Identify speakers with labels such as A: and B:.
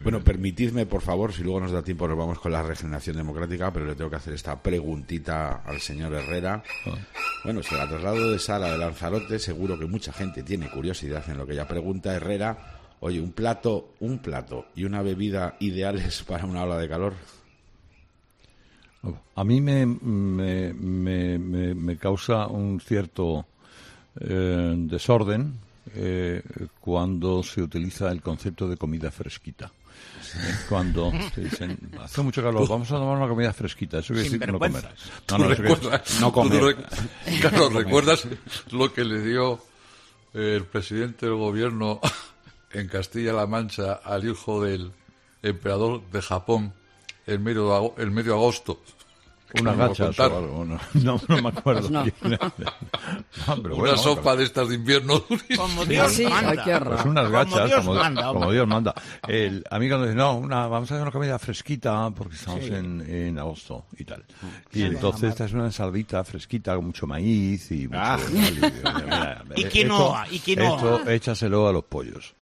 A: Bueno, permitidme, por favor, si luego nos da tiempo nos vamos con la regeneración democrática, pero le tengo que hacer esta preguntita al señor Herrera. Bueno, se la traslado de Sara de Lanzarote, seguro que mucha gente tiene curiosidad en lo que ella pregunta. Herrera, oye, un plato y una bebida ideales para una ola de calor.
B: A mí me causa un cierto desorden cuando se utiliza el concepto de comida fresquita. Cuando te dicen, hace mucho calor, vamos a tomar una comida fresquita, eso quiere decir que no comerás.
C: No comer. Claro, ¿recuerdas lo que le dio el presidente del gobierno en Castilla-La Mancha al hijo del emperador de Japón el medio de agosto?
B: Unas gachas o algo, no me acuerdo.
D: No.
B: Pero
C: una sopa de estas de invierno.
E: Como Dios manda.
B: Pues unas gachas, como Dios manda. A mí cuando dice, vamos a hacer una comida fresquita porque estamos en agosto y tal. Y entonces esta es una ensaladita fresquita con mucho maíz y mucho...
E: Y quinoa.
B: Esto échaselo a los pollos.